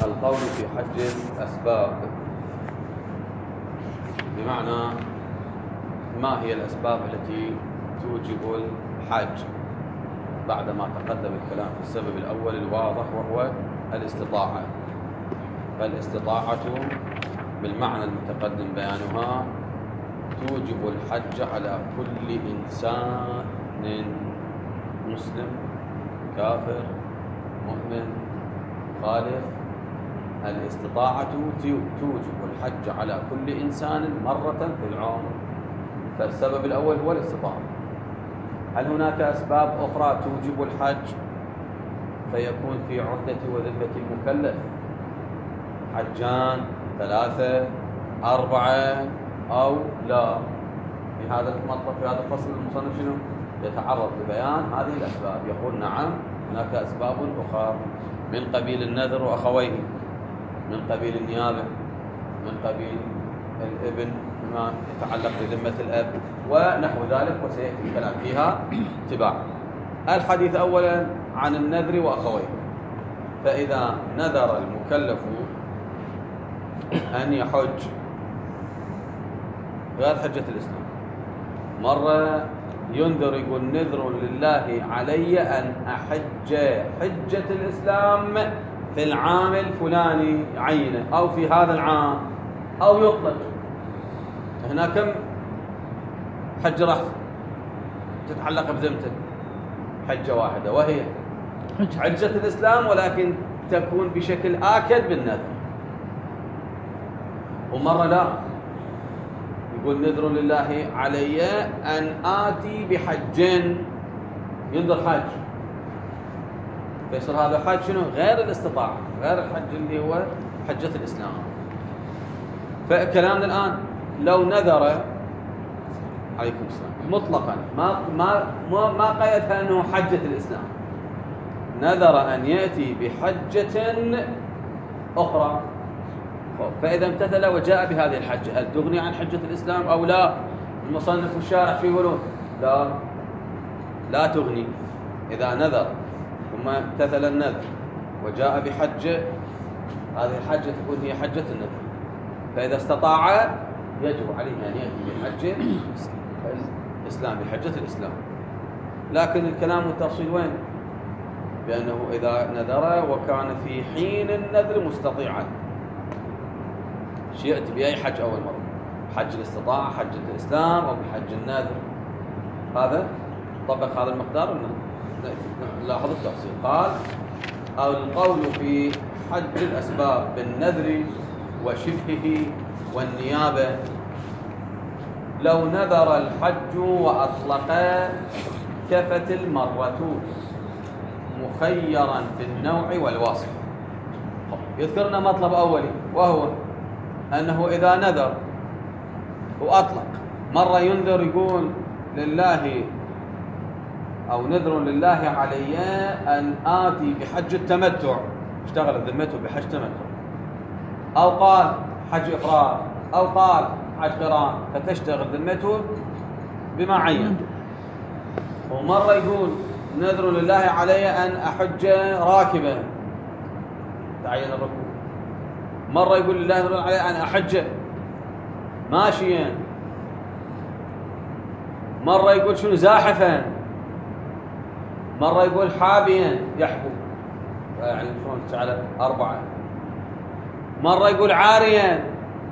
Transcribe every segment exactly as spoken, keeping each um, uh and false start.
القول في حج الأسباب، بمعنى ما هي الأسباب التي توجب الحج بعدما تقدم الكلام في السبب الأول الواضح وهو الاستطاعة. فالاستطاعة بالمعنى المتقدم بيانها توجب الحج على كل إنسان مسلم كافر مؤمن خالف. الاستطاعة توجب الحج على كل إنسان مرة في العمر، فالسبب الأول هو الاستطاعة. هل هناك أسباب أخرى توجب الحج فيكون في عهدة وذمة المكلف حجان ثلاثة أربعة أو لا؟ في هذا المطلب في هذا الفصل المصنف شنو يتعرض لبيان هذه الأسباب، يقول نعم هناك أسباب أخرى من قبيل النذر وأخويه، من قبيل النيابة، من قبيل الابن بما يتعلق بذمة الأب ونحو ذلك، وسيأتي الكلام فيها تباعا. الحديث أولا عن النذر وأخويه. فإذا نذر المكلف أن يحج غير حجة الإسلام، مرة ينذر يقول نذر لله علي أن أحج حجة الإسلام في العام الفلاني عينه أو في هذا العام، أو يطلق. هنا كم حج راح تتعلق بذمته؟ حجة واحدة وهي حجة الإسلام، ولكن تكون بشكل آكد بالنذر. ومرة لا يقول نذر لله علي أن آتي بحج، ينذر حج، فيصير هذا الحج شنو؟ غير الاستطاعة، غير الحج اللي هو حجة الإسلام. فكلامنا الآن لو نذر عليكم السلام مطلقا ما ما ما, ما قيدها أنه حجة الإسلام، نذر أن يأتي بحجة أخرى، فإذا امتثل وجاء بهذه الحجة هل تغني عن حجة الإسلام أو لا؟ المصنف والشارح في يقولون لا لا تغني. إذا نذر ثم امتثل النذر وجاء بحجة، هذه الحجة تكون هي حجة النذر، فإذا استطاع يجب عليه أن يأتي بحجة الإسلام، بحجة الإسلام. لكن الكلام والتفصيل وين؟ بأنه إذا نذر وكان في حين النذر مستطيعا، يأتي بأي حج أول مرة، حج الاستطاعة، حج الإسلام، أو بحج النذر، هذا طبق هذا المقدار. لاحظ التفصيل. قال أو القول في حج الأسباب بالنذر وشبهه والنيابة. لو نذر الحج وأطلق كفت المرة مخيرا في النوع والوصف. يذكرنا مطلب أولي وهو أنه إذا نذر وأطلق، مرة ينذر يقول لله أو نذر لله علي أن آتي بحج التمتع، اشتغل ذمته بحج تمتع، أو قال حج إفراد، أو قال حج قران، فتشتغل ذمته بما عين. ومرة يقول نذر لله علي أن أحج راكبا، تعين الركوب. مرة يقول لله نذر علي أن أحج ماشيا. مرة يقول شنو زاحفا. مرة يقول حابيا يحبو، يعني شلون جعل أربعة. مرة يقول عاريا.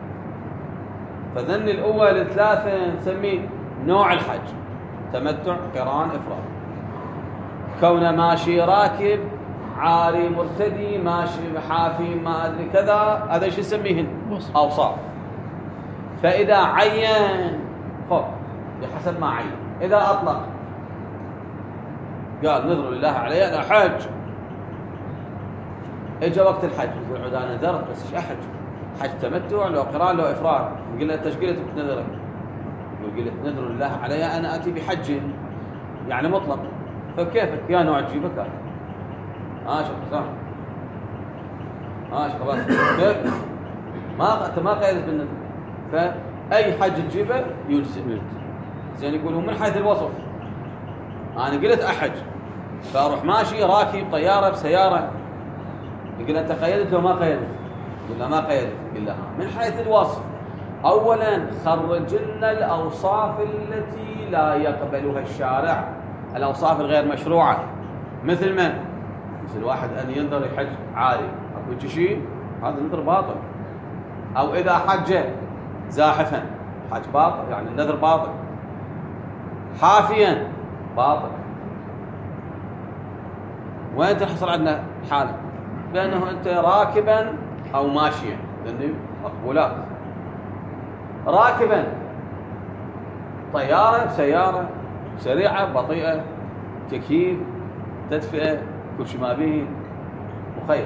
فذن الأول ثلاثة نسميه نوع الحج، تمتع قران إفراد. كونه ماشي راكب، عاري مرتدي، ماشي حافي ما أدري كذا، هذا ايش نسميه؟ أوصاف. فإذا عين خب بحسب ما عين. إذا أطلق قال نذر لله علي أنا حج، إجا وقت الحج يقول عود أنا نذرت بس إيش أحج؟ حج تمتع لو قران لو إفراد. يقول له تشكيلة بتنذرك، يقول له نذر لله علي أنا أتي بحج، يعني مطلق. فكيفك يا نوع تجيبك هذا؟ ها شوف صح ها شوف خلاص كيف ما أنت ما قيدت بالنذر، فأي حج تجيبه يلزم. زين يقولون من حيث الوصف أنا قلت أحج، فأروح ماشي راكب طيارة بسيارة، يقول أنت قيدت لو ما قيدت؟ يقول لا ما قيدت. يقول لا من حيث الوصف أولا خرج لنا الأوصاف التي لا يقبلها الشارع، الأوصاف الغير مشروعة. مثل من؟ مثل واحد أن ينذر يحج عاري، أكو شيء هذا النذر باطل. أو إذا حج زاحفا حج باطل، يعني النذر باطل. حافيا باطل. وين تحصل عندنا حالة بأنه أنت راكبا أو ماشيا، لأنه مقبولات. راكبا طيارة سيارة سريعة بطيئة تكييف تدفئة كل شيء ما به مخير.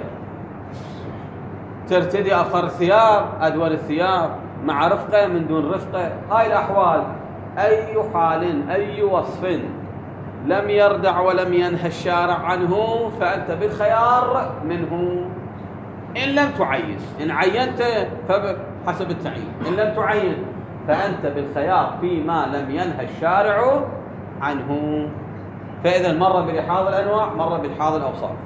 ترتدي أفخر الثياب أدول الثياب مع رفقة من دون رفقة. هاي الأحوال أي حال أي وصف لم يردع ولم ينهى الشارع عنه فأنت بالخيار منه إن لم تعين. إن عينت فحسب التعيين، إن لم تعين فأنت بالخيار فيما لم ينهى الشارع عنه. فإذا مر بلحاظ الأنواع مر بلحاظ الأوصاف.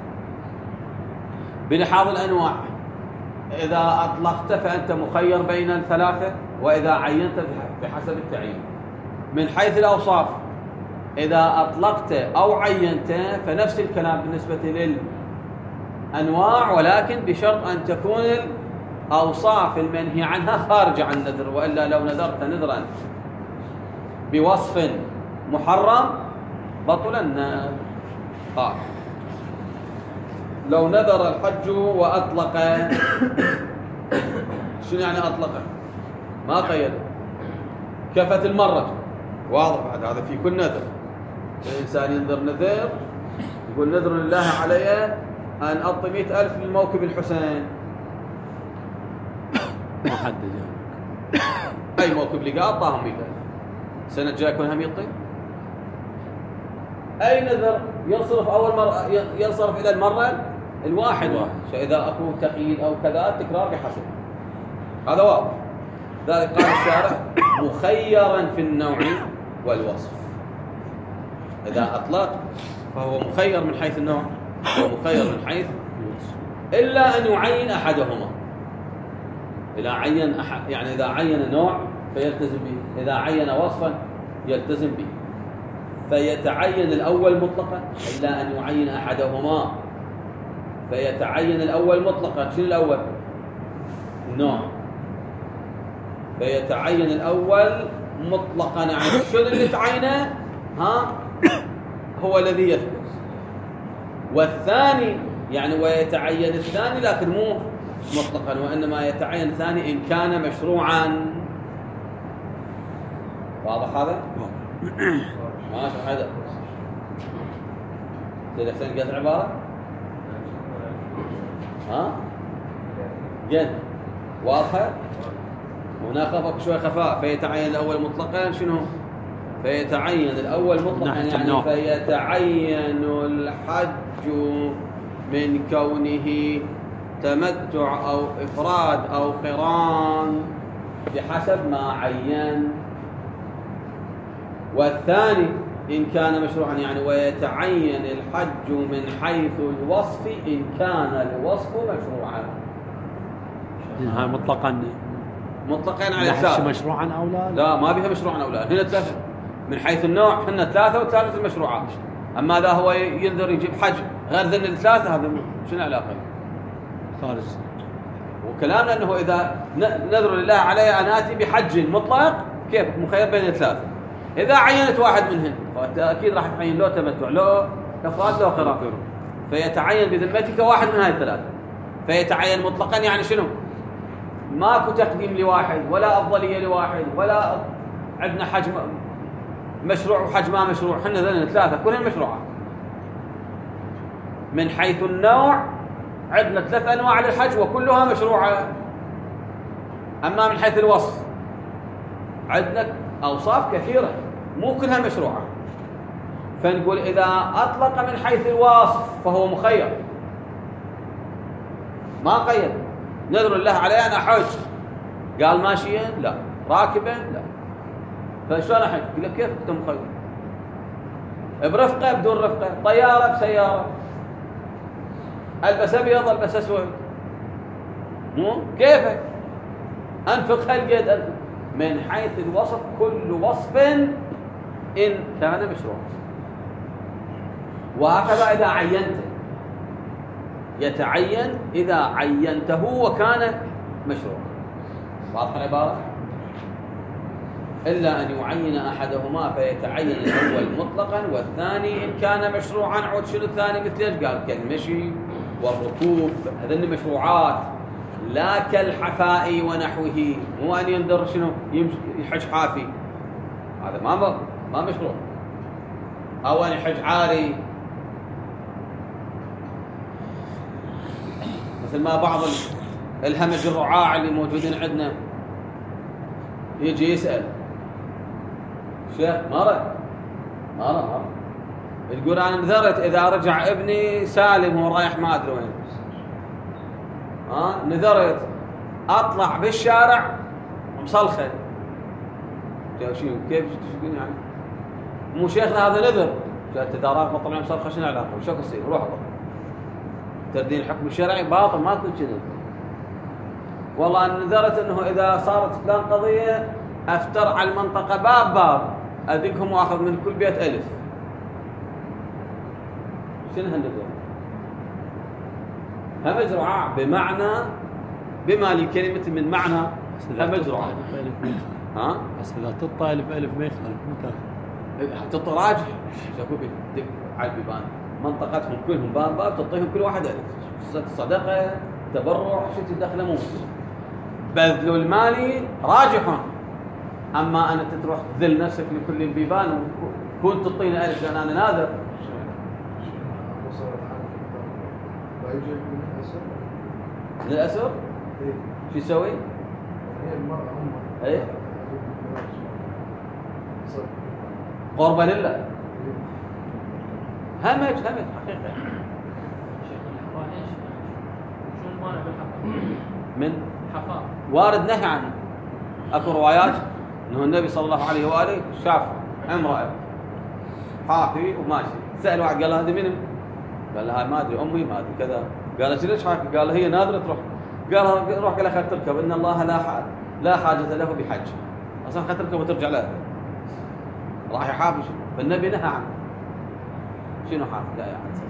بلحاظ الأنواع إذا أطلقت فأنت مخير بين الثلاثة، وإذا عينت بحسب التعيين. من حيث الأوصاف إذا أطلقت أو عينت فنفس الكلام بالنسبة للأنواع، ولكن بشرط أن تكون الأوصاف المنهي عنها خارجة عن النذر. وإلا لو نذرت نذرا بوصف محرم بطل النذر. آه. لو نذر الحج وأطلق، شنو يعني أطلق؟ ما قيد، كفت المرة. واضح بعد هذا في كل نذر. الإنسان ينذر نذر يقول نذر لله علي أن أعطي مئة ألف للموكب الحسين، محدد أي موكب لقى أعطاهم مئة ألف، سنة جاء يكون هم يعطي. أي نذر ينصرف أول مرة ينصرف إلى المرة الواحدة، فإذا أكو تقييد أو كذا تكرار بحسب. هذا واضح. ذلك قال الشارع مخيرا في النوع والوصف. إذا أطلق فهو مخير من حيث النوع ومخير من حيث الوصف، إلا أن يعين أحدهما. إذا عين أحد يعني إذا عين نوع فيلتزم به، إذا عين وصفا يلتزم به. فيتعين الأول مطلقا إلا أن يعين أحدهما. فيتعين الأول مطلقا. شنو الأول؟ النوع. فيتعين الأول مطلقا، يعني شنو اللي تعينه ها هو الذي يثبت. والثاني يعني ويتعين الثاني لكن مو مطلقا، وإنما يتعين الثاني إن كان مشروعا. واضح هذا؟ ماشي هذا. تدري حسين قد عبارة؟ ها؟ جد واضحة؟ هنا خفق شوي خفاء. فيتعين الأول مطلقا شنو؟ فيتعين الأول مطلقا يعني فيتعين الحج من كونه تمتع أو إفراد أو قران بحسب ما عين. والثاني إن كان مشروعا يعني ويتعين الحج من حيث الوصف إن كان الوصف مشروعا. هاي مطلقا مطلقا على الثالث مشروعا أو لا؟ لا ما بها مشروعا أو لا. هنا ثلاثة من حيث النوع، هنا ثلاثة وثالث المشروعات. أما هذا هو ينذر يجيب حج غير ذن الثلاثة، هذا شنو علاقة؟ خارج. وكلامنا أنه إذا نذر لله علي أن آتي بحج مطلق كيف مخير بين الثلاثة. إذا عينت واحد منهن أكيد راح تعين له تمتع له إفراد له قران، فيتعين بذمتك واحد من هاي الثلاثة. فيتعين مطلقا يعني شنو؟ ماكو تقديم لواحد ولا أفضلية لواحد، ولا عندنا حج مشروع وحج ما مشروع. حنا ذنن ثلاثة كلها مشروعة. من حيث النوع عندنا ثلاث أنواع للحج وكلها مشروعة. أما من حيث الوصف عندنا أوصاف كثيرة مو كلها مشروعة. فنقول إذا أطلق من حيث الوصف فهو مخير ما قيد. نذر الله علي أن أحج، قال ماشيا لا، راكبا لا، فشلون أحج؟ يقول لك كيف أنت مخير؟ برفقة بدون رفقة، طيارة بسيارة. البس ابيض البس اسود، مو كيفك انفق هالقد أنفق. من حيث الوصف كل وصف ان كان مشروع، وهكذا اذا عينته يتعين اذا عينته وكان مشروع. واضح العباره؟ إلا أن يعين أحدهما فيتعين الأول مطلقا والثاني إن كان مشروعا. عود شنو الثاني مثل إيش قال؟ كالمشي والركوب، هذين مشروعات، لا كالحفاء ونحوه. مو أن يندر شنو يمشي يحج حافي، هذا ما ما مشروع. أو أن يحج عاري، مثل ما بعض الهمج الرعاع اللي موجودين عندنا يجي يسأل شيخ مرة مرة مرة تقول أنا نذرت إذا رجع ابني سالم وهو رايح ما أدري وين، ها نذرت أطلع بالشارع مصلخة. كيف تقول يعني؟ مو شيخنا هذا نذر. قالت إذا راح بطلع مصلخة شنو علاقة؟ وشو يصير؟ روح أطلع تردين الحكم الشرعي باطل، ما تكون كذا. والله أنا نذرت أنه إذا صارت فلان قضية أفتر على المنطقة باب باب أدقهم وأخذ من كل بيت ألف. شنو هالنذر؟ همج رعاع بمعنى بما للكلمة من معنى همج رعاع. ها؟ بس إذا تطى ألف ألف ما يخالف متى؟ تطى راجح شافوا بدق على البيبان منطقتهم كلهم باب باب تعطيهم كل واحد ألف. صدقة تبرع شو تدخله مو بذل المالي راجح. أما أنا تروح تذل نفسك لكل البيبان وكنت تعطيني ألف لأن أنا ناذر. من الأسر؟ شو يسوي؟ هي المرأة هم إيه؟ قربة لله. همج همج حقيقة. شو المانع بالحفاء؟ من؟ حفاء وارد نهي عنه. أكو روايات أنه النبي صلى الله عليه وآله شاف امرأة حافي وماشي، سأل واحد قال له هذه منو؟ قال لها ما أدري أمي ما أدري كذا. قالت ليش حافي؟ قال هي ناظرة تروح. قال روح قال لها خليها تركب إن الله لا حاجة لا حاجة له بحج، أصلا خليها تركب وترجع لها. راح يحافي شنو؟ فالنبي نهى عنه. شنو حافي؟ لا يا عزيز.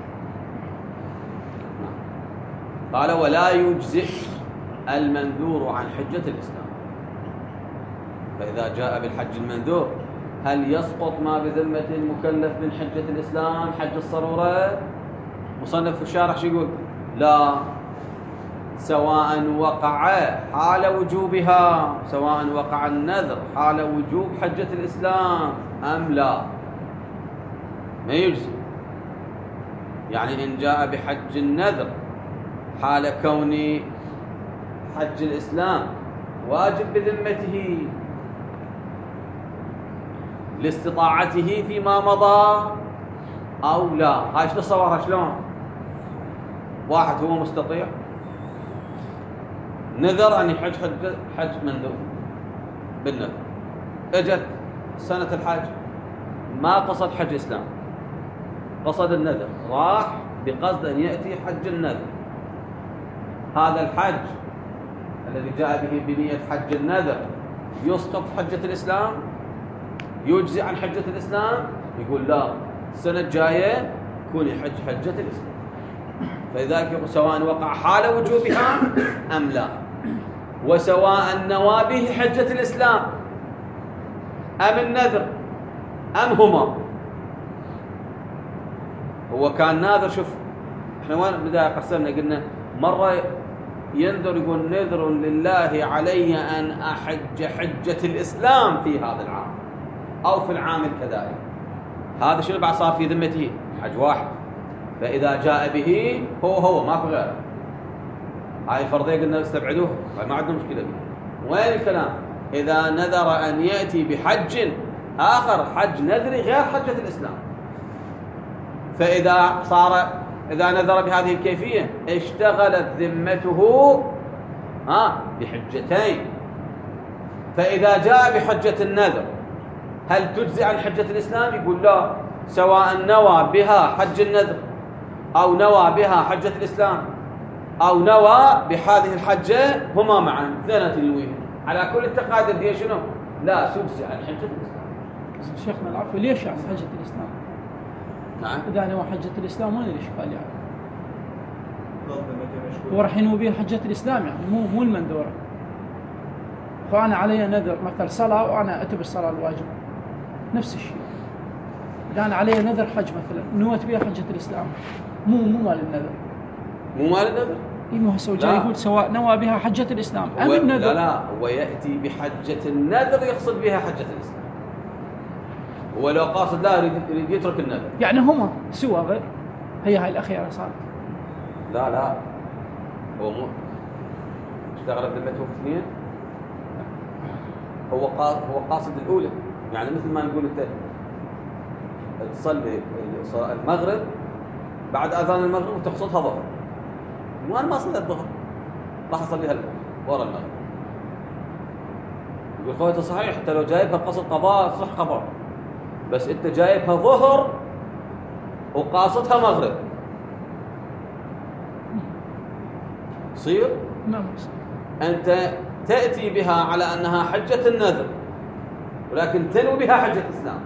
قال ولا يجزئ المنذور عن حجة الإسلام. فإذا جاء بالحج المنذور هل يسقط ما بذمة المكلف من حجة الإسلام حج الصرورة؟ مصنف في الشارح شو يقول؟ لا، سواء وقع حال وجوبها، سواء وقع النذر حال وجوب حجة الإسلام أم لا، ما يجزي. يعني إن جاء بحج النذر حال كون حج الإسلام واجب بذمته لاستطاعته فيما مضى أو لا. هاي شو تصورها شلون؟ واحد هو مستطيع نذر أن يحج حج, حج منذور بالنذر، اجت سنة الحج ما قصد حج إسلام، قصد النذر، راح بقصد أن يأتي حج النذر. هذا الحج الذي جاء به بنية حج النذر يسقط حجة الإسلام؟ يجزي عن حجة الإسلام؟ يقول لا، السنة الجاية يكون يحج حجة الإسلام. فلذلك سواء وقع حال وجوبها أم لا، وسواء نوى به حجة الإسلام أم النذر أم هما. هو كان ناذر. شوف احنا وين بداية قسمنا قلنا مرة ينذر يقول نذر لله علي أن أحج حجة الإسلام في هذا العام أو في العام الكذائي. هذا شنو بعد صار في ذمته؟ حج واحد. فإذا جاء به هو هو ما في غيره. هاي الفرضية قلنا استبعدوه، ما عندنا مشكلة به. وين الكلام؟ إذا نذر أن يأتي بحج آخر حج نذري غير حجة الإسلام، فإذا صار إذا نذر بهذه الكيفية اشتغلت ذمته ها بحجتين. فإذا جاء بحجة النذر هل تجزي عن حجة الإسلام؟ يقول لا، سواء نوى بها حج النذر أو نوى بها حجة الإسلام أو نوى بهذه الحجة هما معا اثنين تنويه على كل التقادير هي شنو؟ لا تجزي عن حجة الإسلام. شيخنا العفو، ليش يعني حجة الإسلام؟ نعم. إذا نوى حجة الإسلام وين الإشكال يعني؟ هو راح ينوي بها حجة الإسلام يعني مو مو المندورة. فأنا علي نذر مثل صلاة وأنا أتبع الصلاة الواجبة نفس الشيء. إذا أنا علي نذر حج مثلا نويت بها حجة الإسلام مو مو مال النذر. مو مال النذر؟ إيه مو هسه جاي يقول سواء نوى بها حجة الإسلام أم النذر. لا لا هو يأتي بحجة النذر يقصد بها حجة الإسلام. هو لو قاصد لا يريد يترك النذر. يعني هما سوى غير هي هاي الأخيرة صارت. لا لا هو مو اشتغل بذمته في اثنين. هو قاصد هو قاصد الأولى يعني مثل ما نقول أنت تصلي المغرب بعد أذان المغرب وتقصدها ظهر. وأنا ما صليت الظهر راح أصليها ورا المغرب. يقول خويته صحيح أنت لو جايبها قصد قضاء صح قضاء بس أنت جايبها ظهر وقاصدها مغرب صير؟ نعم صير. أنت تأتي بها على أنها حجة النذر ولكن تنوي بها حجة الإسلام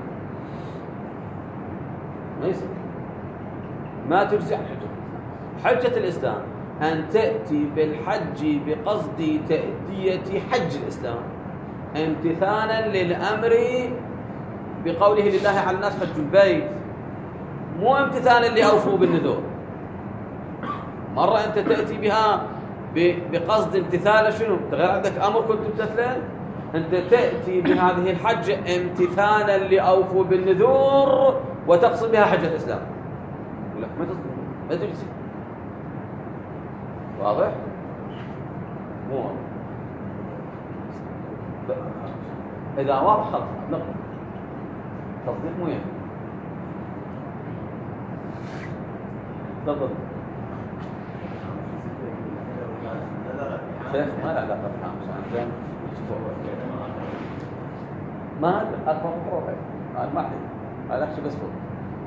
ما يصير ما تجزي عن حجة الإسلام. حجة الإسلام أن تأتي بالحج بقصد تأدية حج الإسلام امتثالا للأمر بقوله لله على الناس حج البيت مو امتثالا لأوفوا بالنذور. مرة أنت تأتي بها بقصد امتثال شنو؟ غير عندك أمر كنت تمتثله أنت تأتي بهذه الحجة امتثالا لأوفوا بالنذور وتقصد بها حجة الإسلام. يقول لك ما تصدق ما تجزي. واضح؟ مو واضح. إذا واضح خلاص نقل تصديق مو يعني. تفضل. شيخ ما له علاقة بالحامس ما أكبر فروقه هذا ما حد هذا أحكي بس فوق.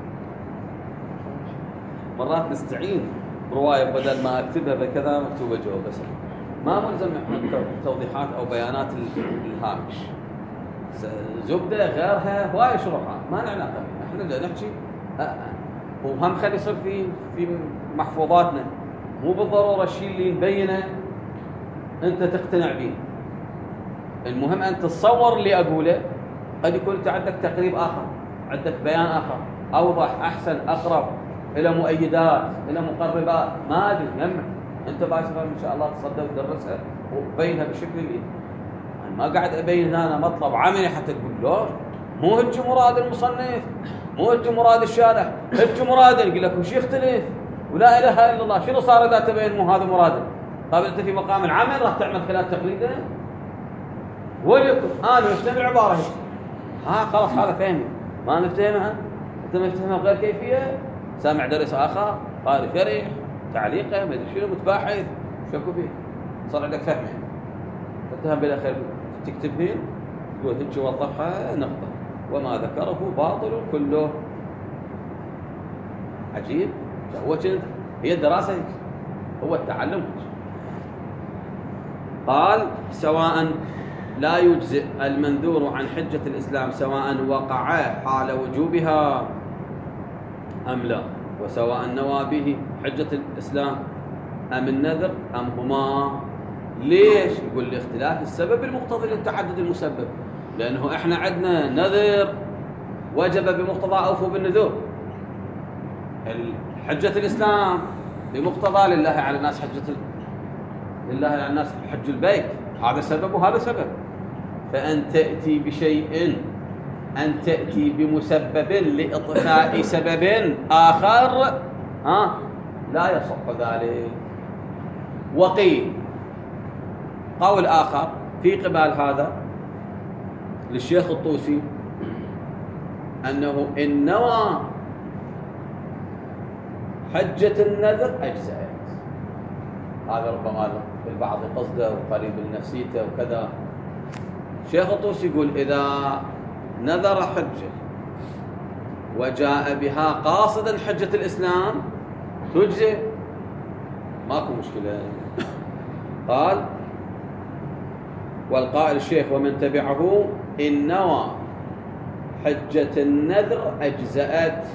مرات نستعين برواية بدل ما أكتبها بكذا مكتوبة جوا بس ما ملزم توضيحات أو بيانات الهامش. زبدة غيرها هواي شروحات ما لنا علاقة احنا بدنا نحكي وهم خلي يصير في في محفوظاتنا مو بالضرورة الشيء اللي نبينه أنت تقتنع به. المهم أن تتصور اللي أقوله قد يكون أنت عندك تقريب آخر عندك بيان آخر أوضح أحسن أقرب إلى مؤيدات إلى مقربات ما أدري يمك أنت بايسفر إن شاء الله تصدق وتدرسها وبينها بشكل اللي يعني ما قاعد أبين هنا مطلب عملي حتى تقول له مو هج مراد المصنف مو هج مراد الشارح هج مراد يقول لك وش يختلف ولا إله إلا الله شنو صار إذا تبين مو هذا مراده. طيب أنت في مقام العمل راح تعمل خلال تقليده وليكن أنا مفتهم العبارة هيك ها خلاص هذا فهمي ما نفتهمها أنت مفتهمها بغير كيفية سامع درس آخر قارئ شريح تعليقه ما أدري شنو متباحث شكو فيه صار عندك فهم تتهم بالأخير تكتبين تقول هيك وضحها نقطة وما ذكره باطل كله. عجيب هو كنت هي الدراسة هيك هو التعلم هيك. قال سواء لا يجزئ المنذور عن حجة الإسلام سواء وقع حال وجوبها أم لا وسواء نوى به حجة الإسلام أم النذر أم هما. ليش؟ يقول لاختلاف السبب المقتضي للتعدد المسبب لأنه إحنا عندنا نذر وجب بمقتضى أوفوا بالنذور حجة الإسلام بمقتضى لله على الناس حجة لله على الناس حج البيت هذا سبب وهذا سبب. فأن تأتي بشيء أن تأتي بمسبب لإطفاء سبب آخر ها لا يصح ذلك. وقيل قول آخر في قبال هذا للشيخ الطوسي أنه إن نوى حجة النذر أجزأت. هذا ربما البعض قصده وقريب لنفسيته وكذا. الشيخ الطوسي يقول إذا نذر حجة وجاء بها قاصدا حجة الإسلام تجزئ ماكو مشكلة. قال والقائل الشيخ ومن تبعه إن نوى حجة النذر أجزأت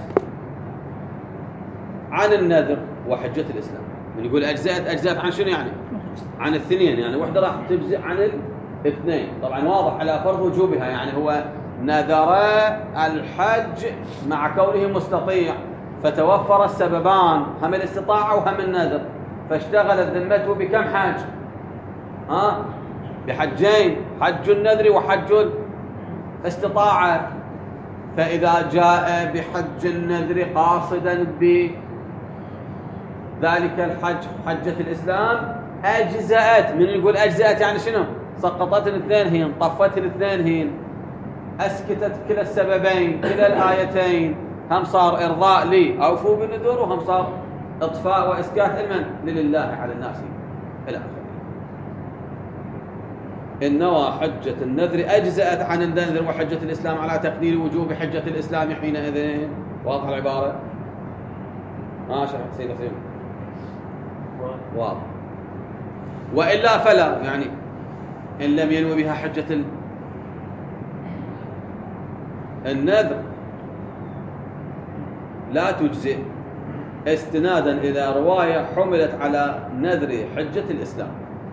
عن النذر وحجة الإسلام. من يقول أجزأت أجزأت عن شنو يعني؟ عن الاثنين، يعني وحدة راح تجزئ عن الاثنين. طبعا واضح على فرض وجوبها، يعني هو نذر الحج مع كونه مستطيع فتوفر السببان، هم الاستطاعة وهم النذر، فاشتغلت ذمته بكم حج؟ ها؟ بحجين، حج النذر وحج الاستطاعة. فإذا جاء بحج النذر قاصدا بذلك الحج حجة الإسلام أجزأت. من يقول أجزأت يعني شنو؟ سقطت الاثنين هين، طفت الاثنين هين، أسكتت كلا السببين كلا الآيتين، هم صار إرضاء لي أوفوا بالنذور، وهم صار إطفاء وإسكات المن لله على الناس إلى آخره. إن نوى حجة النذر أجزأت عن النذر وحجة الإسلام على تقدير وجوب حجة الإسلام حينئذ. واضح العبارة؟ ما شرح سيدة سيدة واضح. وإلا فلا، يعني إن لم ينوي بها حجة النذر لا تجزئ، استنادا إلى رواية حملت على نذر حجة الإسلام.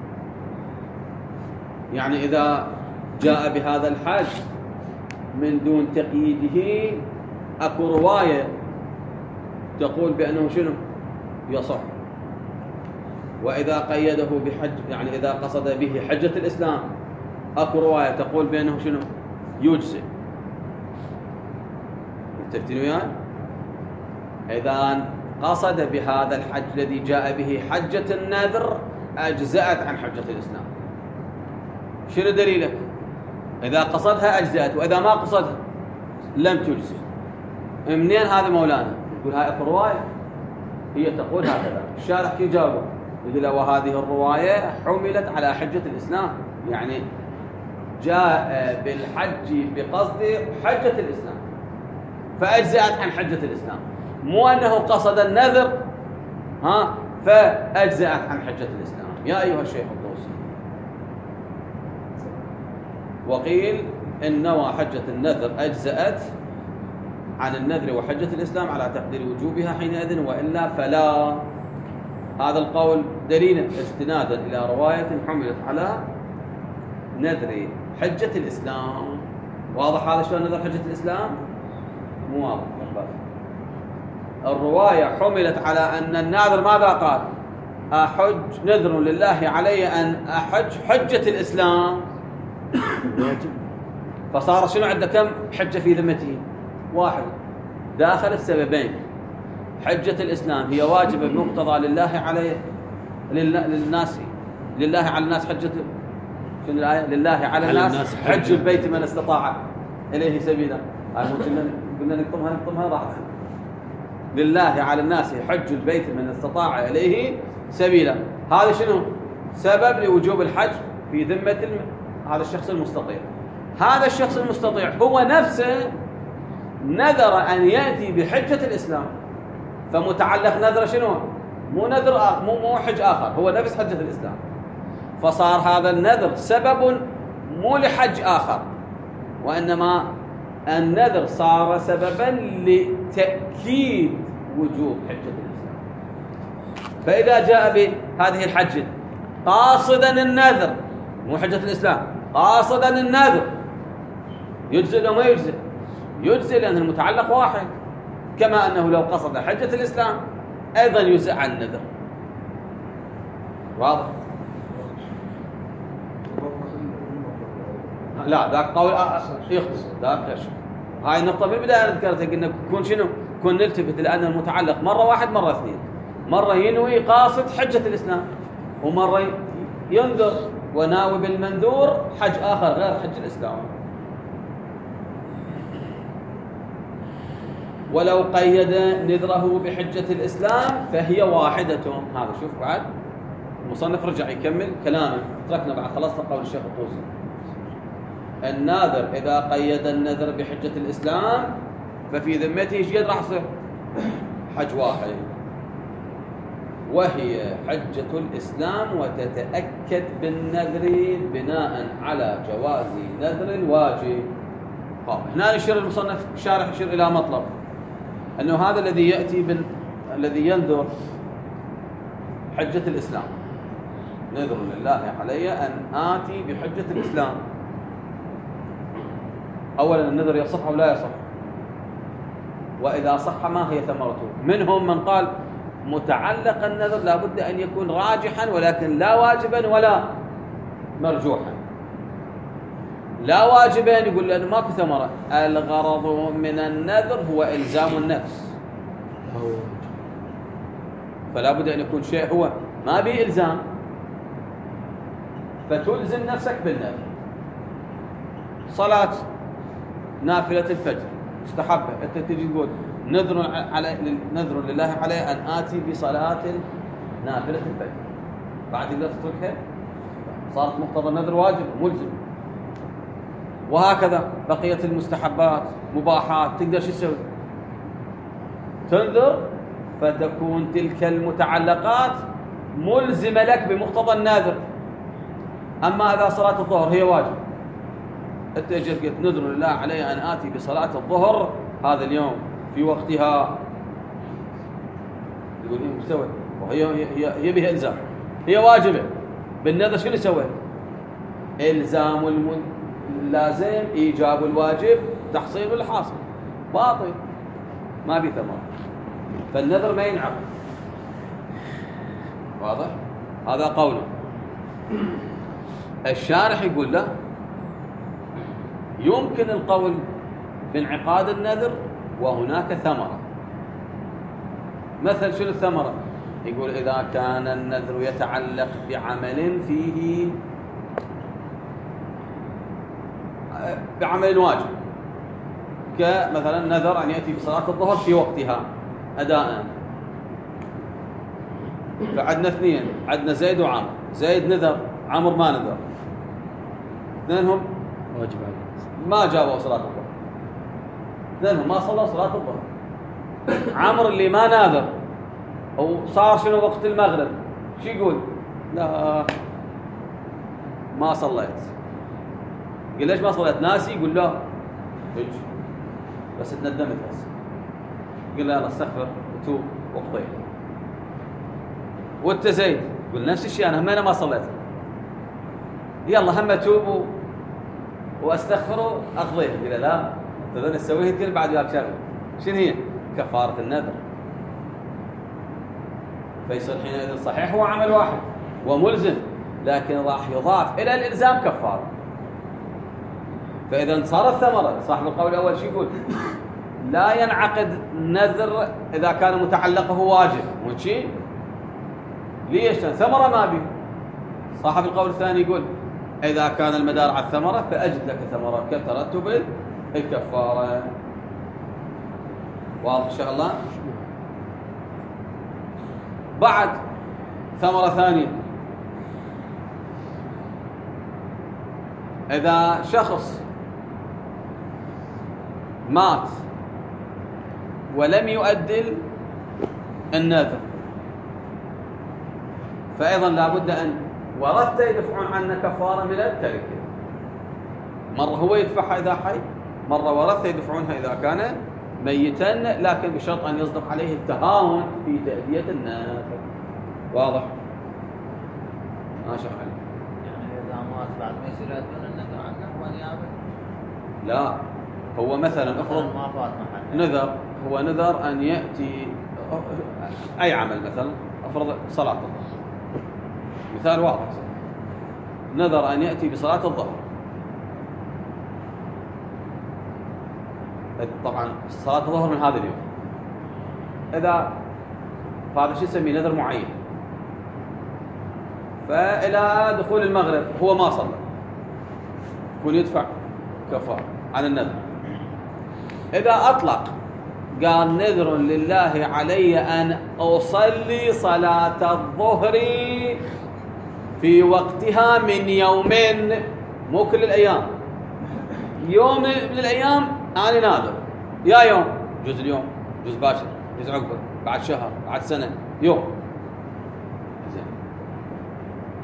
يعني إذا جاء بهذا الحج من دون تقييده أكو رواية تقول بأنه شنو يصح، وإذا قيده بحج، يعني إذا قصد به حجة الإسلام أكو رواية تقول بأنه شنو يجزئ. متفقين وياي؟ إذا قصد بهذا الحج الذي جاء به حجة النذر أجزأت عن حجة الإسلام. شنو دليلك؟ إذا قصدها أجزأت، وإذا ما قصدها لم تجزئ. منين هذا مولانا؟ يقول هاي أكو رواية هي تقول هكذا. الشارح كي جاوبه؟ يقول وهذه الرواية حملت على حجة الإسلام، يعني جاء بالحج بقصد حجة الإسلام فأجزأت عن حجة الإسلام، مو أنه قصد النذر ها فأجزأت عن حجة الإسلام. يا أيها الشيخ الطوسي. وقيل إن نوى حجة النذر أجزأت عن النذر وحجة الإسلام على تقدير وجوبها حينئذ، وإلا فلا. هذا القول دليل استنادا إلى رواية حملت على نذر حجة الإسلام. واضح هذا شلون نذر حجة الإسلام؟ مو واضح. الرواية حملت على أن الناذر ماذا قال؟ أحج نذر لله علي أن أحج حجة الإسلام، فصار شنو عنده كم حجة في ذمته؟ واحد. داخل السببين، حجة الإسلام هي واجبة بمقتضى لله عليه للناس، لله على الناس حجة شنو الآية؟ لله على الناس حج البيت من استطاع إليه سبيلا. قلنا نكتمها نكتمها راح. لله على الناس حج البيت من استطاع إليه سبيلا. هذا شنو؟ سبب لوجوب الحج في ذمة الم... هذا الشخص المستطيع. هذا الشخص المستطيع هو نفسه نذر أن يأتي بحجة الإسلام، فمتعلق نذر شنو؟ مو نذر آخر، مو مو حج آخر، هو نفس حجة الإسلام. فصار هذا النذر سبب مو لحج آخر، وإنما النذر صار سببا لتأكيد وجوب حجة الإسلام. فإذا جاء بهذه الحجة قاصدا النذر، مو حجة الإسلام، قاصدا النذر، يجزئ أو ما يجزئ؟ يجزئ، لأن المتعلق واحد، كما أنه لو قصد حجة الإسلام أيضا يجزئ عن النذر. واضح؟ لا ذاك قول يختصر، ذاك ايش؟ هاي النقطة في البداية ذكرتها، قلنا كون شنو؟ كون نلتفت لأن المتعلق مرة واحد مرة اثنين، مرة ينوي قاصد حجة الإسلام، ومرة ينذر وناوي بالمنذور حج آخر غير حج الإسلام. ولو قيد نذره بحجة الإسلام فهي واحدة. هذا شوف بعد المصنف رجع يكمل كلامه، تركنا بعد خلصنا قول الشيخ الطوسي. الناذر إذا قيد النذر بحجة الإسلام ففي ذمته ايش قد راح يصير؟ حج واحد. وهي حجة الإسلام وتتأكد بالنذر بناء على جواز نذر الواجب. هنا يشير المصنف الشارح يشير إلى مطلب أنه هذا الذي يأتي بال... الذي ينذر حجة الإسلام، نذر لله علي أن آتي بحجة الإسلام. أولا النذر يصح أو لا يصح؟ وإذا صح ما هي ثمرته؟ منهم من قال متعلق النذر لا بد أن يكون راجحا ولكن لا واجبا ولا مرجوحا. لا واجبا يقول لأنه ماكو ثمرة، الغرض من النذر هو إلزام النفس، فلا بد أن يكون شيء هو ما به إلزام فتلزم نفسك بالنذر. صلاة نافلة الفجر مستحبة، أنت تجي تقول نذر على نذر لله علي أن آتي بصلاة نافلة الفجر، بعد تقدر تتركها، صارت مقتضى النذر واجب ملزم. وهكذا بقية المستحبات مباحات تقدر شو تسوي؟ تنذر فتكون تلك المتعلقات ملزمة لك بمقتضى النذر. أما إذا صلاة الظهر هي واجب، أنت جيت قلت نذر لله علي أن آتي بصلاة الظهر هذا اليوم في وقتها، تقول إيه مسوي؟ وهي هي هي بها إلزام، هي واجبة بالنذر. شنو سويت؟ إلزام اللازم إيجاب الواجب تحصيل الحاصل، باطل ما بي ثمر، فالنذر ما ينعقد. واضح؟ هذا قوله. الشارح يقول له يمكن القول بانعقاد النذر وهناك ثمرة. مثل شنو الثمرة؟ يقول إذا كان النذر يتعلق بعمل فيه بعمل واجب، كمثلا نذر أن يأتي بصلاة الظهر في وقتها أداء، فعدنا اثنين، عدنا زيد وعمر، زيد نذر عمر ما نذر، اثنينهم واجب عليه ما جابوا صلاة الظهر، اثنينهم ما صلوا صلاة الظهر. عمر اللي ما ناذر وصار شنو وقت المغرب، شو يقول؟ لا ما صليت. قال ليش ما صليت؟ ناسي؟ يقول لا اج بس تندمت هسه. قال له يلا استغفر وتوب واقضي. وانت زيد يقول نفس الشيء، انا هم انا ما صليت، يلا هم اتوب واستغفر واقضي. قال لا تظن تسويه كل بعد وياك شغله. شنو هي؟ كفاره النذر. فيصير حينئذ صحيح هو عمل واحد وملزم، لكن راح يضاف الى الالزام كفاره. فاذا صارت ثمره. صاحب القول الاول شو يقول؟ لا ينعقد نذر اذا كان متعلقه واجب، مو شيء؟ ليش؟ ثمره ما بي. صاحب القول الثاني يقول اذا كان المدار على الثمره فاجد لك ثمره كترتب الكفاره. واضح ان شاء الله؟ بعد ثمره ثانيه، اذا شخص مات ولم يؤدل النذر فأيضا لا بد أن ورثته يدفعون عنه كفارة من التركة. مرة هو يدفعها إذا حي، مرة ورثته يدفعونها إذا كان ميتا، لكن بشرط أن يصدق عليه التهاون في تأدية النذر. واضح؟ ما شاء الله. يعني إذا مات بعد ما يصير يؤدون النذر عنه ونيابة؟ لا، هو مثلا افرض ما فات محل نذر، هو نذر أن يأتي أي عمل، مثلا افرض صلاة الظهر، مثال واضح، نذر أن يأتي بصلاة الظهر. طبعا صلاة الظهر من هذا اليوم، إذا فهذا شو نسميه نذر معين، فإلى دخول المغرب هو ما صلى، يكون يدفع كفارة عن النذر. إذا أطلق قال نذر لله علي أن أصلي صلاة الظهر في وقتها من يومين، مو كل الأيام، يوم من الأيام أنا ناذر، يا يوم جزء اليوم، جزء باكر، جزء عقبه، بعد شهر، بعد سنة، يوم.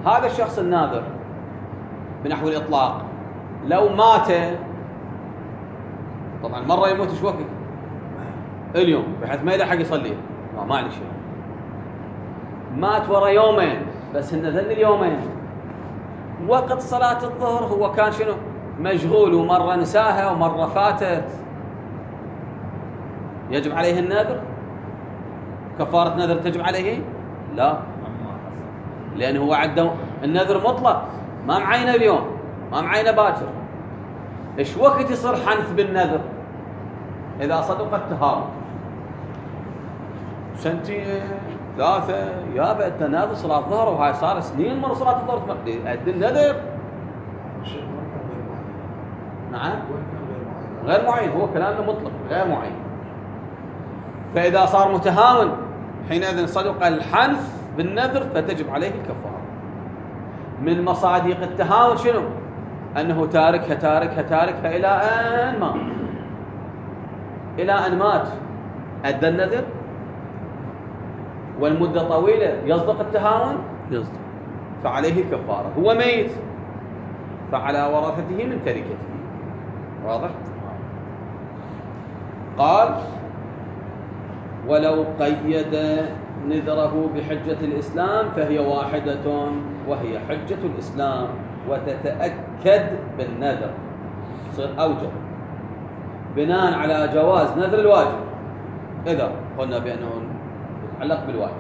هذا الشخص الناذر بنحو الإطلاق لو مات، طبعا مرة يموت ايش وقت؟ اليوم، بحيث ما يلحق يصلي، ما, ما عليه شيء. مات ورا يومين بس إن ذن اليومين وقت صلاة الظهر هو كان شنو؟ مشغول، ومرة نساها ومرة فاتت، يجب عليه النذر؟ كفارة نذر تجب عليه؟ لا، لأنه هو عنده النذر مطلق، ما معينه اليوم، ما معينه باكر. ايش وقت يصير حنث بالنذر؟ إذا صدق التهاون سنتين ثلاثة، يابا أنت ناذر صلاة الظهر وهاي صار سنين مر صلاة الظهر تقضي أدي النذر. نعم غير معين، هو كلامنا مطلق غير معين. فإذا صار متهاون حينئذ صدق الحنث بالنذر فتجب عليه الكفارة. من مصادق التهاون شنو؟ أنه تاركها تاركها تاركها إلى أن مات، إلى أن مات أدى النذر والمدة طويلة يصدق التهاون يصدق، فعليه الكفارة. هو ميت فعلى ورثته من تركته. واضح؟ قال ولو قيد نذره بحجة الإسلام فهي واحدة وهي حجة الإسلام، وتتأكد بالنذر، تصير أوجب بناء على جواز نذر الواجب إذا قلنا بأنه يتعلق بالواجب.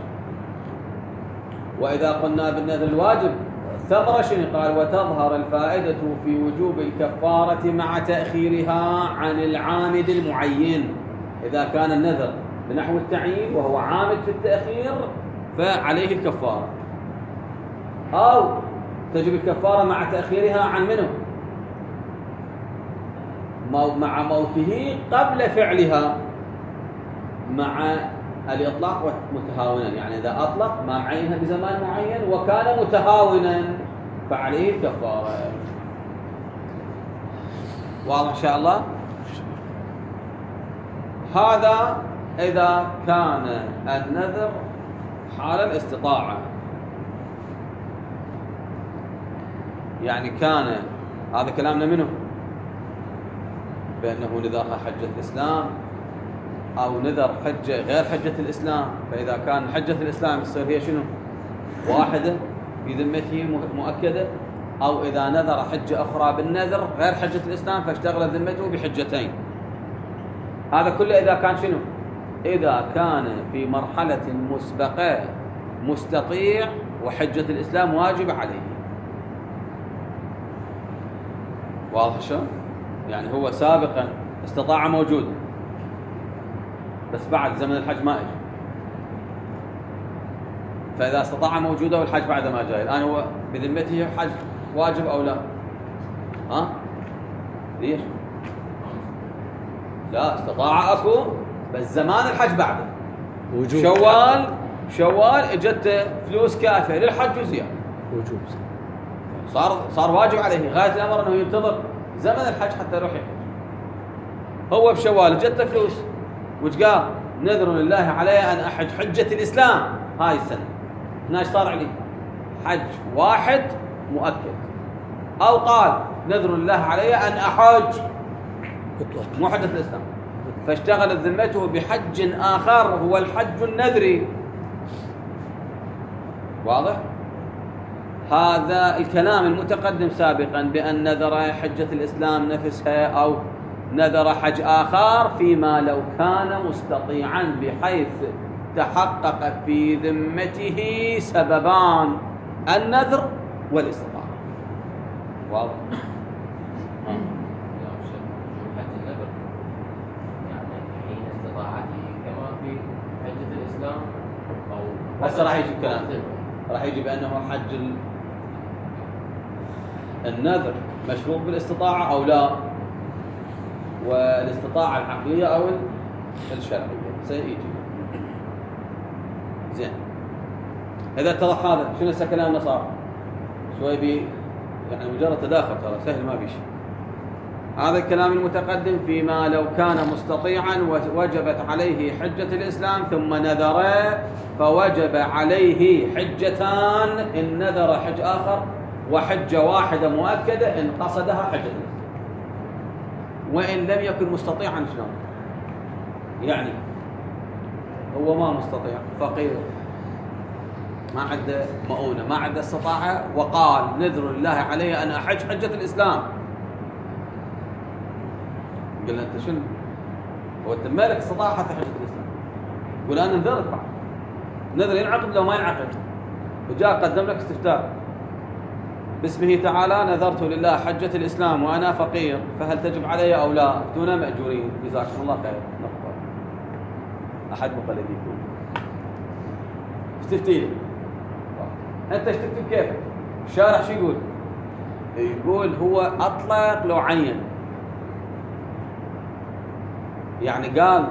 وإذا قلنا بالنذر الواجب ثمرة شنو؟ قال وتظهر الفائدة في وجوب الكفارة مع تأخيرها عن العامد المعين. إذا كان النذر بنحو التعيين وهو عامد في التأخير فعليه الكفارة، أو تجب الكفارة مع تأخيرها عن منه مع موته قبل فعلها مع الإطلاق متهاونا. يعني إذا أطلق ما معينها بزمان معين وكان متهاونا فعليه الكفارة. واضح إن شاء الله؟ هذا إذا كان النذر حال الاستطاعة، يعني كان هذا كلامنا منه بأنه نذرها حجة الإسلام أو نذر حجة غير حجة الإسلام. فإذا كان حجة الإسلام تصير هي شنو؟ واحدة في ذمته مؤكدة، أو إذا نذر حجة أخرى بالنذر غير حجة الإسلام فاشتغل ذمته بحجتين. هذا كله إذا كان شنو؟ إذا كان في مرحلة مسبقة مستطيع وحجة الإسلام واجب عليه. واضح شلون؟ يعني هو سابقا استطاع موجود بس بعد زمن الحج ما اجى، فإذا استطاع موجوده والحج بعد ما جاء، الآن هو بذمته حج واجب أو لا؟ ها؟ ليش؟ لا، استطاع أكو بس زمان الحج بعده وجوب شوال شوال اجته فلوس كافية للحج وزيادة، وجوب صار صار واجب عليه غاية الأمر أنه ينتظر زمن الحج حتى يروح يحج. هو بشوال اجته فلوس وش قال؟ نذر لله علي أن أحج حجة الإسلام هاي السنة. هنا صار عليه حج واحد مؤكد، أو قال نذر لله علي أن أحج مو حجة الإسلام، فاشتغلت ذمته بحج آخر هو الحج النذري. واضح؟ هذا الكلام المتقدم سابقا بأن نذر حجة الإسلام نفسها أو نذر حج آخر فيما لو كان مستطيعا بحيث تحقق في ذمته سببان النذر والاستطاعة. واضح؟ حج النذر يعني حين استطاعته كما في حجة الإسلام أو هسه راح يجي الكلام، راح يجي بأنه حج النذر مشروط بالاستطاعة أو لا، والاستطاعة العقلية أو الشرعية سيجي. زين، إذا اتضح هذا شنو هسه كلامنا صار شوي بي يعني مجرد تداخل، ترى سهل ما بيش. هذا الكلام المتقدم فيما لو كان مستطيعا وجبت عليه حجة الإسلام ثم نذر فوجب عليه حجتان إن نذر حج آخر وحجة واحدة مؤكدة إن قصدها حجة الإسلام. وإن لم يكن مستطيعا شلون؟ يعني هو ما مستطيع، فقير، ما عنده مؤونة، ما عنده استطاعة، وقال نذر الله علي أن أحج حجة الإسلام. قلنا أنت شنو؟ هو أنت مالك استطاعة حتى حجة الإسلام؟ يقول أنا نذرت بعد، نذر ينعقد لو ما ينعقد. وجاء قدم لك استفتاء باسمه تعالى نذرت لله حجة الإسلام وأنا فقير فهل تجب علي أو لا؟ أفتونا مأجورين جزاكم الله خير. نقبل أحد مقلديكم استفتي لي أنت اشتفتي بكيفك. الشارع شو يقول؟ يقول هو أطلق لو عين، يعني قال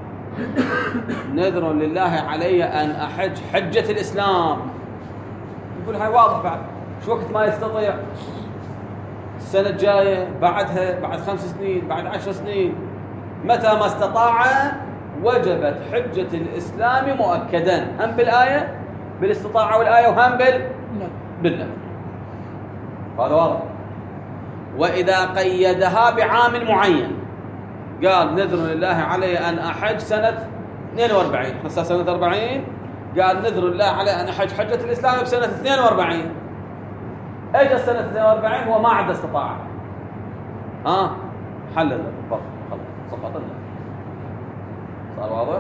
نذر لله علي أن أحج حجة الإسلام. يقول هاي واضح بعد شو وقت ما يستطيع، السنة الجاية، بعدها، بعد خمس سنين، بعد عشر سنين، متى ما استطاع وجبت حجة الإسلام مؤكدا، هم بالآية بالاستطاعة والآية وهم بال بالله. هذا واضح. وإذا قيدها بعام معين قال نذر لله علي أن أحج سنة اثنين وأربعين، احنا سنة أربعين، قال نذر الله علي أن أحج حجة الإسلام بسنة اثنين وأربعين. اجى سنة اثنين وأربعين هو ما عنده استطاعة، ها حل النذر خلاص سقط النذر. صار واضح؟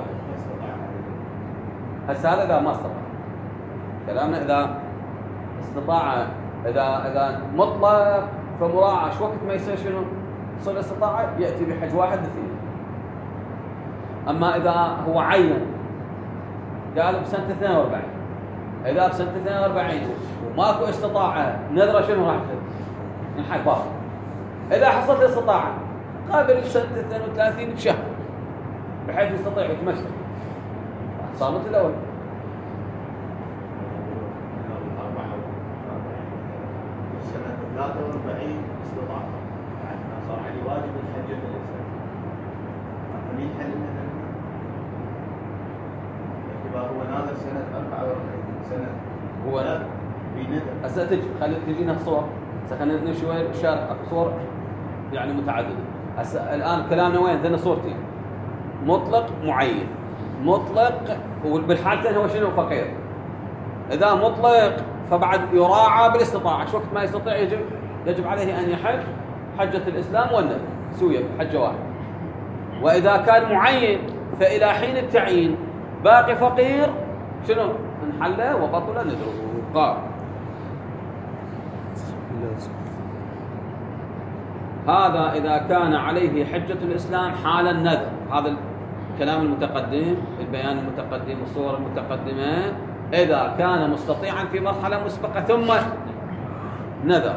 هسه هذا إذا ما استطاع. كلامنا إذا استطاع، إذا إذا مطلق فمراعاة شو وقت ما يصير شنو؟ يصير استطاعة يأتي بحج واحد اثنين. أما إذا هو عين قال بسنة اثنين وأربعين، إذا بسنة اثنين وأربعين وماكو استطاعة نذره شنو راح تصير؟ ينحل باطل. إذا حصلت الاستطاعة قابل سنة اثنين وثلاثين بشهر بحيث يستطيع يتمشى صامت الأول. سنة ثلاثة وأربعين استطاعة يعني صار علي واجب الحجة الإسلام. مين حل مثلا؟ باعتبار هو نازل سنة أربعة وأربعين سنة هو بنذر. هسه تجي خلي تجينا صور، هسه خلينا نبني شوي الشارع صور يعني متعددة. هسه الآن كلامنا وين؟ عندنا صورتين، مطلق معين. مطلق وبالحالتين هو شنو؟ فقير. إذا مطلق فبعد يراعى بالاستطاعة، شو وقت ما يستطيع يجب يجب عليه أن يحج حجة الإسلام والنذر سوية حجة واحدة. وإذا كان معين فإلى حين التعيين باقي فقير شنو؟ انحل وبطل نذره. قال هذا إذا كان عليه حجة الإسلام حال النذر. هذا الكلام المتقدم، البيان المتقدم، الصور المتقدمة، إذا كان مستطيعا في مرحلة مسبقة ثم نذر،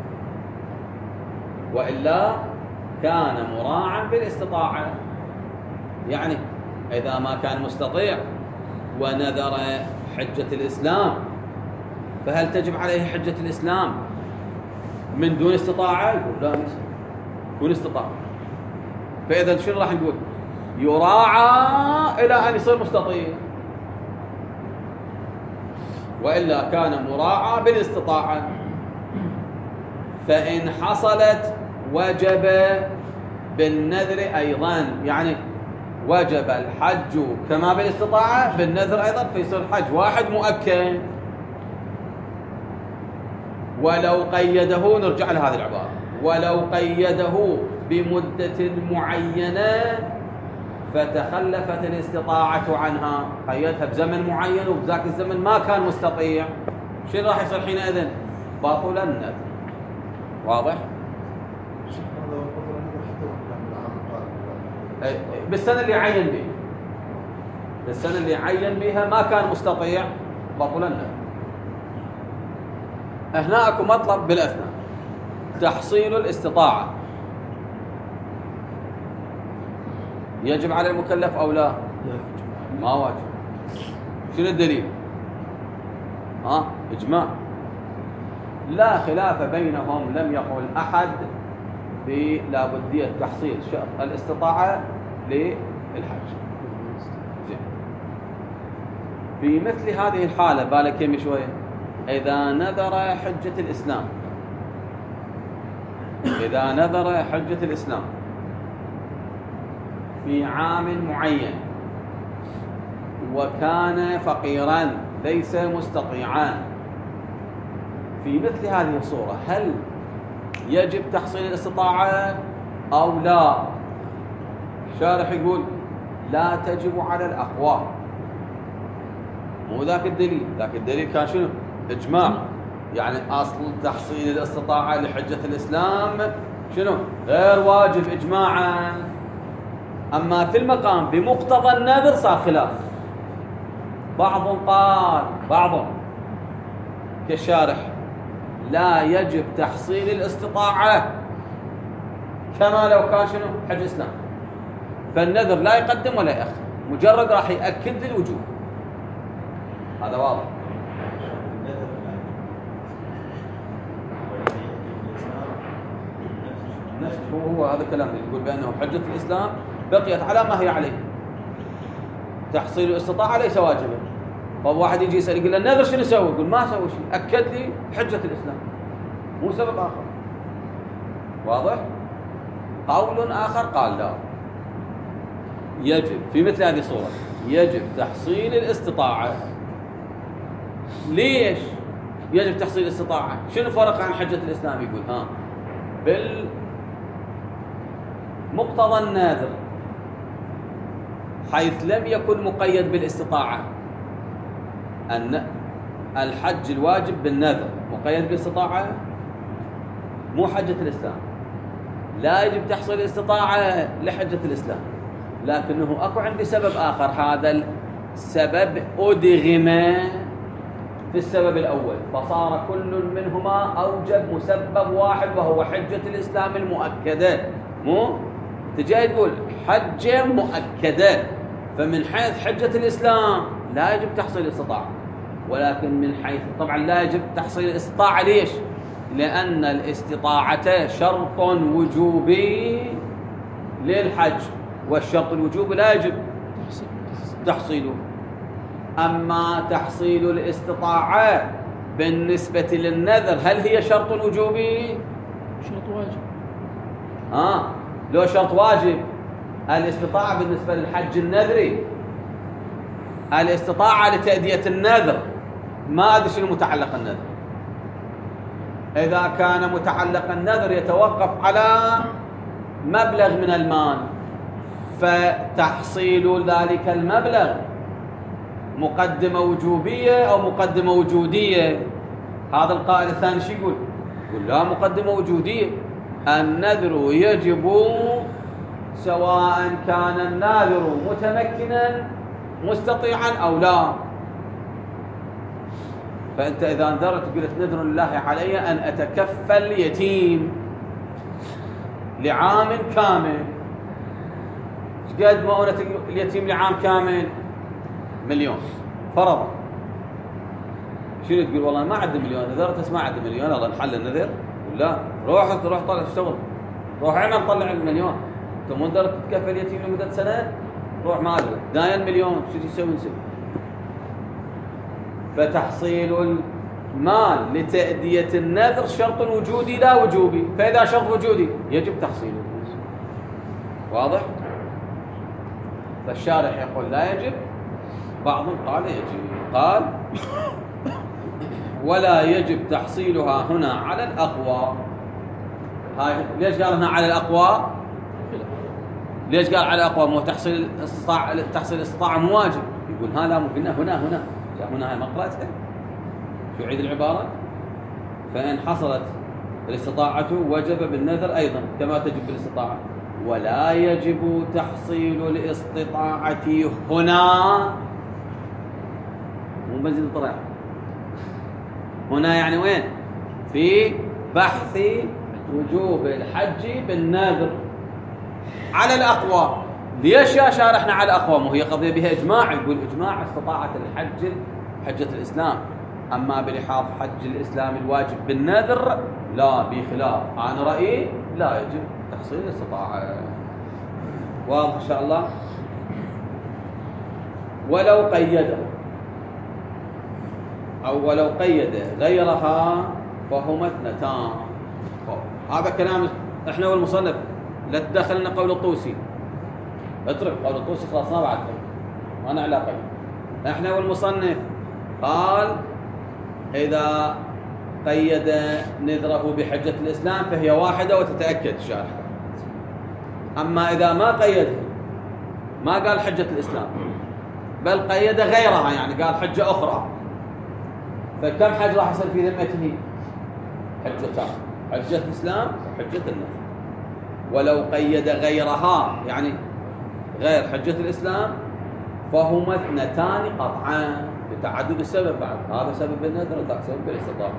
وإلا كان مراعا بالاستطاعة. يعني إذا ما كان مستطيع ونذر حجة الإسلام فهل تجب عليه حجة الإسلام من دون استطاعة؟ يقول لا، دون استطاعة. فإذا شنو راح نقول؟ يراعى إلى أن يصير مستطيع، وإلا كان مراعى بالاستطاعة. فإن حصلت وجب بالنذر أيضا، يعني وجب الحج كما بالاستطاعة بالنذر أيضا، فيصير حج واحد مؤكد. ولو قيده، نرجع لهذه العبارة، ولو قيده بمدة معينة فتخلفت الاستطاعة عنها، قيدها بزمن معين وبذاك الزمن ما كان مستطيع، شنو راح يصير حينئذ؟ باطل النذر. واضح؟ بالسنة اللي عين بها، بالسنة اللي عين بها ما كان مستطيع باطل النذر. هنا اكو مطلب بالاثناء، تحصيل الاستطاعة يجب على المكلف أو لا؟ ما واجب. شنو الدليل؟ ها؟ إجماع لا خلاف بينهم، لم يقل أحد بلابدية تحصيل شرط الاستطاعة للحج. زين. في مثل هذه الحالة بالك يمي شوية، إذا نذر حجة الإسلام إذا نذر حجة الإسلام في عام معين وكان فقيرا ليس مستطيعا، في مثل هذه الصورة هل يجب تحصيل الاستطاعة أو لا؟ الشارح يقول لا تجب على الأقوى. مو ذاك الدليل، ذاك الدليل كان شنو؟ إجماع، يعني أصل تحصيل الاستطاعة لحجة الإسلام شنو؟ غير واجب إجماعا. أما في المقام بمقتضى النذر صار خلاف، بعض قال بعض كالشارح لا يجب تحصيل الاستطاعة كما لو كان شنو؟ حج إسلام، فالنذر لا يقدم ولا يأخر، مجرد راح يأكد للوجوب. هذا واضح. نفس هو هو هذا الكلام اللي يقول بأنه حجة الإسلام بقيت على ما هي عليه، تحصيل الاستطاعة ليس واجبا. طب واحد يجي يسأل يقول له النذر شنو يسوي؟ يقول ما سوي شيء، أكد لي حجة الإسلام، مو سبب آخر. واضح؟ قول آخر قال لا، يجب في مثل هذه الصورة يجب تحصيل الاستطاعة. ليش يجب تحصيل الاستطاعة؟ شنو فرق عن حجة الإسلام؟ يقول ها بالمقتضى الناذر حيث لم يكن مقيد بالاستطاعة. أن الحج الواجب بالنذر مقيد بالاستطاعة، مو حجة الإسلام. لا يجب تحصيل الاستطاعة لحجة الإسلام، لكنه أكو عندي سبب آخر، هذا السبب أدغم في السبب الأول، فصار كل منهما أوجب مسبب واحد وهو حجة الإسلام المؤكدة. مو تجي تقول حجة مؤكدة، فمن حيث حجة الإسلام لا يجب تحصيل الاستطاعة، ولكن من حيث طبعا لا يجب تحصيل الاستطاعة. ليش؟ لأن الاستطاعة شرط وجوبي للحج، والشرط الوجوبي لا يجب تحصيله. أما تحصيل الاستطاعة بالنسبة للنذر هل هي شرط وجوبي؟ شرط واجب. آه لو شرط واجب الاستطاعة بالنسبة للحج النذري، الاستطاعة لتأدية النذر، ما أدري شنو متعلق النذر. إذا كان متعلق النذر يتوقف على مبلغ من المال، فتحصيل ذلك المبلغ مقدمة وجوبية أو مقدمة وجودية. هذا القائل الثاني شو يقول؟ يقول لا، مقدمة وجودية. النذر يجب سواء كان الناذر متمكنا مستطيعا أو لا. فأنت إذا نذرت قلت نذر الله علي أن أتكفل يتيم لعام كامل، قد مؤونة اليتيم لعام كامل؟ مليون فرضا. شنو تقول؟ والله ما عندي مليون، نذرت ما عندي مليون، الله نحل النذر. لا، روح تروح طلع اشتغل، روح عنا نطلع المليون. انت مو نذرت تكفل يتيم لمدة سنة؟ روح ما ادري داين مليون، شو تسوي نسوي؟ فتحصيل المال لتأدية النذر شرط وجودي لا وجوبي، فإذا شرط وجودي يجب تحصيله. واضح؟ فالشارح يقول لا يجب، بعضهم قال يجب. قال ولا يجب تحصيلها هنا على الأقوى. هاي ليش قال هنا على الأقوى؟ ليش قال على الأقوى؟ مو تحصيل الاستطاعة، تحصيل الاستطاعة مو واجب. يقول ها لا، مو هنا هنا هنا هنا هاي مقرأتها. شو عيد العبارة؟ فإن حصلت الاستطاعة وجب بالنذر أيضا كما تجب بالاستطاعة. ولا يجب تحصيل الاستطاعة هنا، مو مزيد طلع هنا يعني وين؟ في بحث وجوب الحج بالنذر على الأقوى. ليش يا شارحنا على الأقوى؟ مو هي قضية بها إجماع. يقول إجماع استطاعة الحج حجة الإسلام، أما بلحاظ حج الإسلام الواجب بالنذر لا، بخلاف. أنا رأيي لا يجب. تحصيل الاستطاعة. واضح إن شاء الله. ولو قيده أو ولو قيد غيرها فهما اثنتان. هذا كلام احنا والمصنف، لا تدخلنا قول الطوسي، اترك قول الطوسي خلاص ما بعد ما أنا علاقة. احنا والمصنف قال إذا قيد نذره بحجة الإسلام فهي واحدة وتتأكد الشارح. أما إذا ما قيدها، ما قال حجة الإسلام بل قيد غيرها، يعني قال حجة أخرى، فكم حج راح يصير في ذمته؟ حجتان، حجة الإسلام وحجة النذر. ولو قيد غيرها يعني غير حجة الإسلام فهما اثنتان قطعا لتعدد السبب بعد، هذا سبب النذر وذاك سبب الاستطاعة.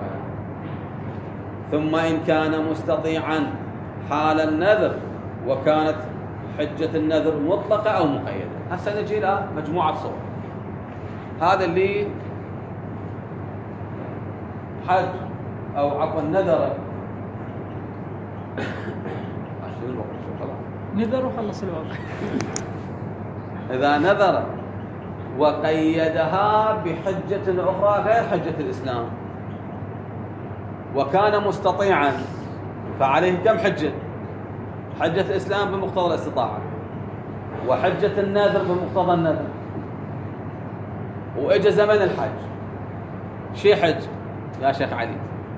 ثم إن كان مستطيعا حال النذر وكانت حجة النذر مطلقة أو مقيدة. هسه نجي إلى مجموعة صور. هذا اللي حج أو عفوا نذر نذر وخلص الوضع. إذا نذر وقيدها بحجة أخرى غير حجة الإسلام وكان مستطيعا فعليه كم حجة؟ حجة الإسلام بمقتضى الاستطاعة وحجة النذر بمقتضى النذر. وإجا زمن الحج، شي حج يا شيخ علي؟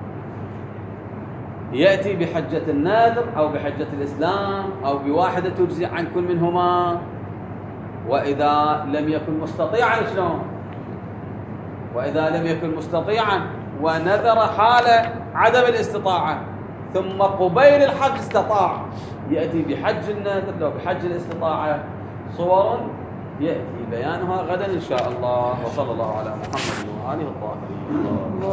يأتي بحجة النذر أو بحجة الإسلام أو بواحدة تجزي عن كل منهما. وإذا لم يكن مستطيعا شلون؟ وإذا لم يكن مستطيعا ونذر حال عدم الاستطاعة ثم قبيل الحج استطاع، يأتي بحج النذر لو بحج الاستطاعة. صور يأتي بيانها غدا إن شاء الله. وصلى الله على محمد وآله الطاهرين.